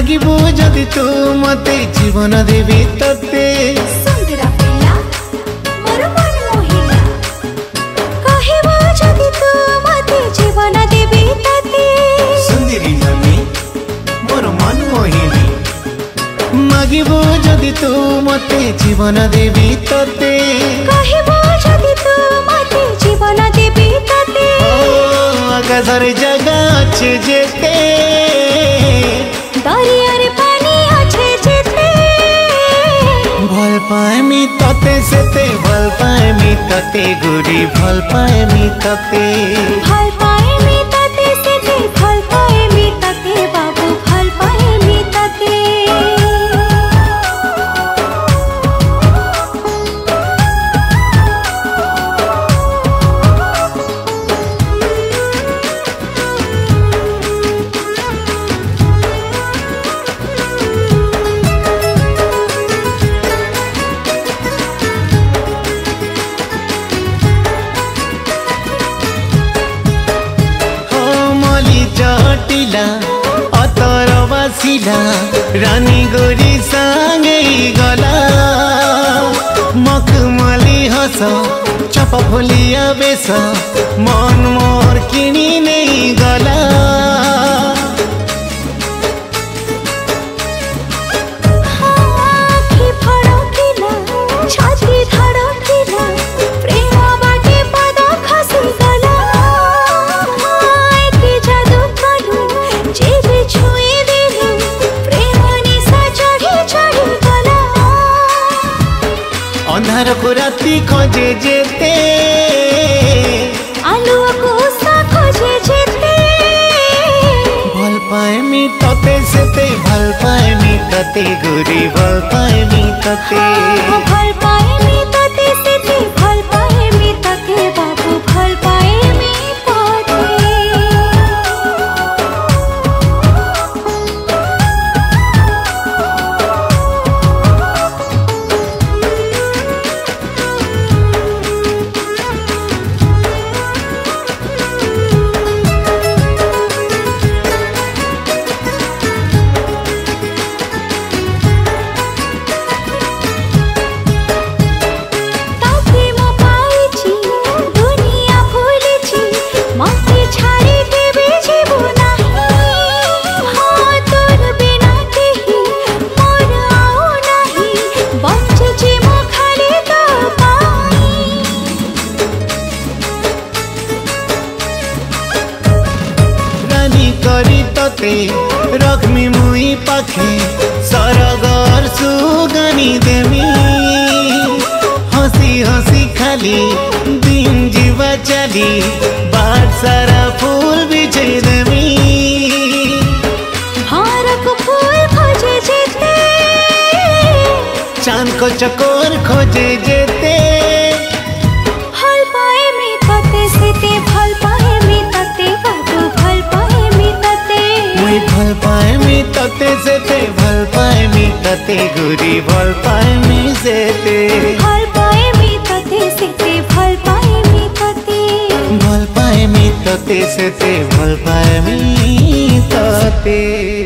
मागिबो जदि तू मते जीवन देवी तते सुंदरा पिला मोर मन मोहिला कहिबो जदि तू मते जीवन देवी तते सुंदरी नमी मोर मन मोहिनी मागिबो जदि तू मते जीवन देवी तते कहिबो जदि तू मते जीवन देवी तते आकाशर जगह अच्छे जेते दरियार पानी अच्छे जेते भल पाएमी तते सेते भल पाएमी तते गोरी भल पाएमी तते भल पाएमी तते सेते भल पाएमी तते बाबू भल पाएमी तते चटिला अतर बासिला रानी गोरी सांगे गला मखमली हस चप फुलिया बेस मन मोर किनी नहीं गला अंधार को राती खोजे जेते आलुआ को सा खोजे जेते भल पाएमी तते सेते भल पाएमी तते गोरी भल पाएमी तते भल पाएमी तते सेते भल पाएमी तते बाबू भल पाएमी तते करी तते रखमी मुई पाखे सरगर सुगनी देमी हसी हसी खाली दिन जीवा चली बाट सारा फूल बिछे देमी भारत फूल खोजे जेते चांद को चकोर खोजे जेते भल पाएमी तते सेते भल पाएमी तते बाबू भल पाएमी तते मुई भल पाएमी तते सेते भल पाएमी तते गोरी भल पाएमी सेते भल पाएमी तते सेते भल पाएमी तते भल पाएमी तते सेते भल पाएमी तते।